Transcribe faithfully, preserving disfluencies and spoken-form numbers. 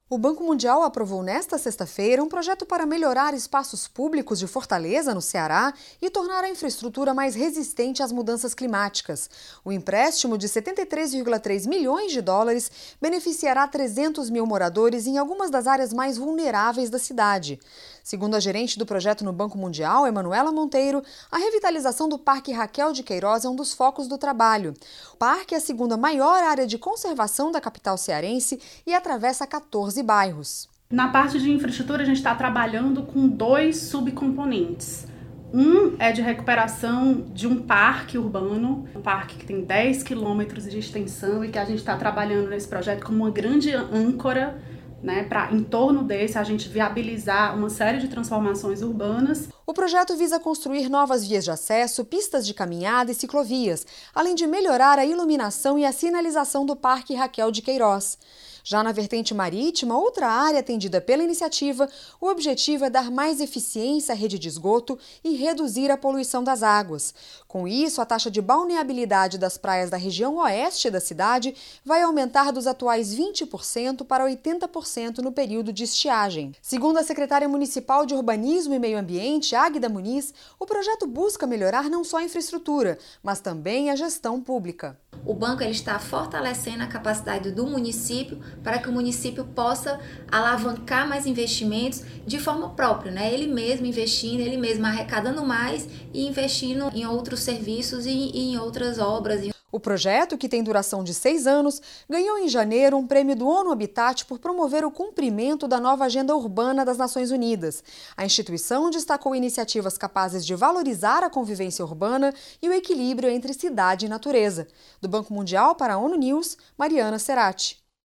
O Banco Mundial aprovou nesta sexta-feira um projeto para melhorar espaços públicos de Fortaleza, no Ceará, e tornar a infraestrutura mais resistente às mudanças climáticas. O empréstimo de setenta e três vírgula três milhões de dólares beneficiará trezentos mil moradores em algumas das áreas mais vulneráveis da cidade. Segundo a gerente do projeto no Banco Mundial, Emanuela Monteiro, a revitalização do Parque Raquel de Queiroz é um dos focos do trabalho. O parque é a segunda maior área de conservação da capital cearense e atravessa quatorze bairros. Na parte de infraestrutura, a gente está trabalhando com dois subcomponentes. Um é de recuperação de um parque urbano, um parque que tem dez quilômetros de extensão e que a gente está trabalhando nesse projeto como uma grande âncora, né, para, em torno desse, a gente viabilizar uma série de transformações urbanas. O projeto visa construir novas vias de acesso, pistas de caminhada e ciclovias, além de melhorar a iluminação e a sinalização do Parque Raquel de Queiroz. Já na vertente marítima, outra área atendida pela iniciativa, o objetivo é dar mais eficiência à rede de esgoto e reduzir a poluição das águas. Com isso, a taxa de balneabilidade das praias da região oeste da cidade vai aumentar dos atuais vinte por cento para oitenta por cento no período de estiagem. Segundo a secretária municipal de Urbanismo e Meio Ambiente, Águida Muniz, o projeto busca melhorar não só a infraestrutura, mas também a gestão pública. O banco ele está fortalecendo a capacidade do município para que o município possa alavancar mais investimentos de forma própria, né? Ele mesmo investindo, ele mesmo arrecadando mais e investindo em outros serviços e, e em outras obras. O projeto, que tem duração de seis anos, ganhou em janeiro um prêmio do ONU Habitat por promover o cumprimento da nova Agenda Urbana das Nações Unidas. A instituição destacou iniciativas capazes de valorizar a convivência urbana e o equilíbrio entre cidade e natureza. Do Banco Mundial para a ONU News, Mariana Cerati.